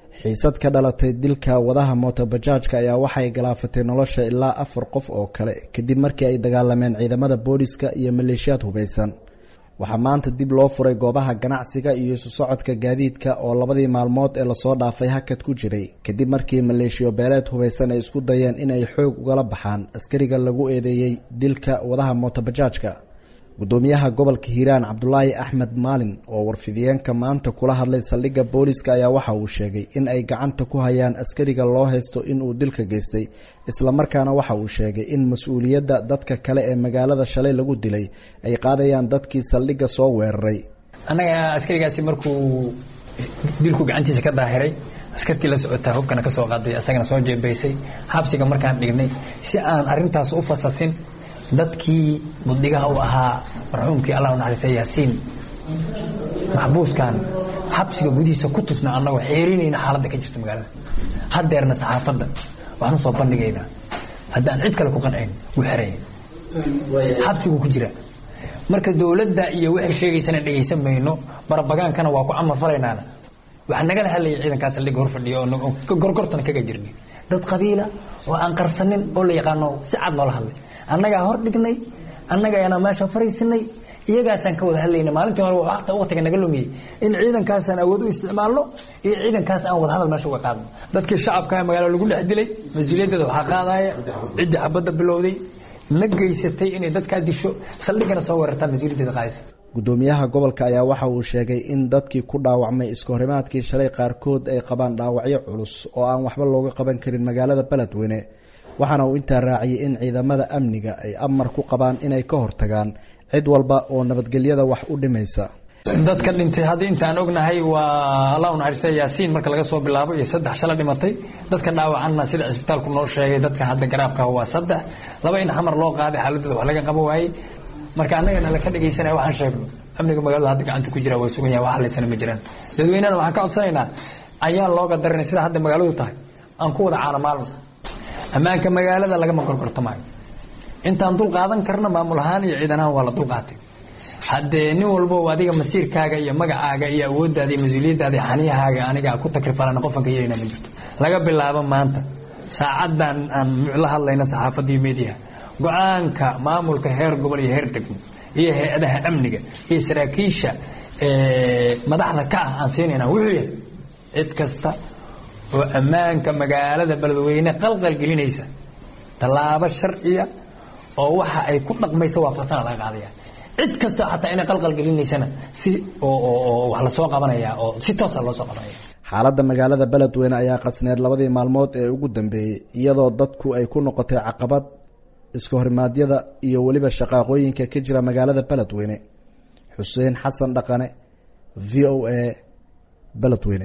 xiisad ka dhalatay dilka wadaha mootobajaajka ayaa waxay galaafatay nolosha ilaa 4 qof oo kale kadib markii ay dagaalameen ciidamada booliska iyo maleeshiyaad hubeysan. waxaa maanta dib loo furay goobaha ganacsiga iyo isu socodka gaadiidka oo labadii maalmood ee lasoo dhaafay hakad ku jiray kadib markii maleeshiyo beeleed hubeysan ay isku dayeen in ay xoog ugala baxaan askariga lagu eedeeyay dilka wadaha mootobajaajka. gudoomiyaha gobolka Hiiraan Cabdullaahi Axmed Maalin oo warfidiyeenka maanta kula hadlay saldhigga booliska ayaa waxa uu sheegay in ay gacanta ku hayaan askariga loo haysto in uu dilka geystay, isla markaana waxa uu sheegay in mas'uuliyadda dadka kale ee magaalada shalay lagu dilay ay qaadayaan dadkii saldhigga soo weeraray. anaga askarigaasi markuu dilku gacantiisa ka daahiray askartii la socota hubkana ka soo qaaday asagana soo jeebaysay xabsiga markaan dhignay si aan arintaas u fasasin dadkii muddigaha u ahaa marxuumkii Allah u naxariistay Yaasiin maxbuuskan xabsiga gudihiisa ku tusna annagu xeerinayna xaaladda ka jirta magaalada hadeerna saxaafadda waxaan soo bandhigaynaa haddaan cid kale ku qancin u xiray xabsigu ku jira marka dawladda iyo wixii sheegaysana dhageysan mayno barabagaankana waa ku amal falaynaana waxa naga hadlayay ciidankaas la hor fadhiyo oo gorgortan kaga jirnay dad qabiila oo aan qarsanin oo la yaqaano si cad loo hadlay annaga hor dhignay annaga ayna meesha fariisinay iyagaasan ka wada hadlayna maalintii hore waqtiga naga lumiyay in ciidankaas aan awood u isticmaalno iyo ciidankaas aan wada hadal meesha uga qaadno dadkii shacabka magaalada lagu dhex dilay mas'uuliyadda waxa qaadaya cidii xabada bilowday nageysatay inay dadka disho saldhigana soo weerartaa mas'uuliyadda qaadaysa. gudoomiyaha gobolka ayaa waxa uu sheegay in dadkii ku dhaawacmay iskahorimaadkii shalay qaarkood ay qabaan dhaawacyo culus oo aan waxba looga qaban karin magaalada Beledweyne, waxaana uu intaa raaciyay in ciidamada amniga ay amar ku qabaan inay ka hortagaan cid walba oo nabadgelyada wax u dhimaysa. dadka dhintay hadda intaan ognahay waa Allah u naxariistay Yaasiin marka laga soo bilaabo iyo 3 shala dhimatay dadka dhaawacanna sida isbitaalku noo sheegay dadka hadda garaabka waa 3 laba in xamar loo qaaday xaaladooda wax laga qabo waayay marka annagana la ka dhageysanay waxaan sheegno amniga magaalada hadda gacanta ku jira way sugan yahay wax leysana ma jiraan dadweynaha waxaan ka codsanaynaa ayaa looga daranay sida hadda magaaladu tahay aan ku wada caanamaalno amaanka magaalada laga gorgortamay intaan dul qaadan karna maamul ahaan iyo ciidanaha waa la dul qaatay haddee nin walba adiga masiirkaaga iyo magacaaga iyo awooddaada iyo mas'uuliyaddaada xaniyahaaga aniga ku takrifalana qofanka yeeyna ma jirto laga bilaabo maanta saacadan aan la hadlayna saxaafadda iyo media go'aanka maamulka heer gobol iyo heer degmo iyo hay'adaha amniga iyo saraakiisha madaxda ka aan siinayna wuxuu yahay cid kasta oo ammaanka magaalada Beledweyne qalqal gelinaysa talaabo sharciya oo waxa ay ku dhaqmayso waafaqsan laga qaadaya cid kasta xataa inay qalqal gelinaysana si oo wax la soo qabanaya oo si toos ah loo soo qabanaya. xaaladda magaalada Beledweyne ayaa qasneed labadii maalmood ee ugu dambeeyay iyadoo dadku ay ku noqotay caqabad iska hormaadyada iyo waliba shaqaaqooyinka ka jira magaalada Beledweyne. Xuseen Xasan Dhaqane, VOA, Beledweyne.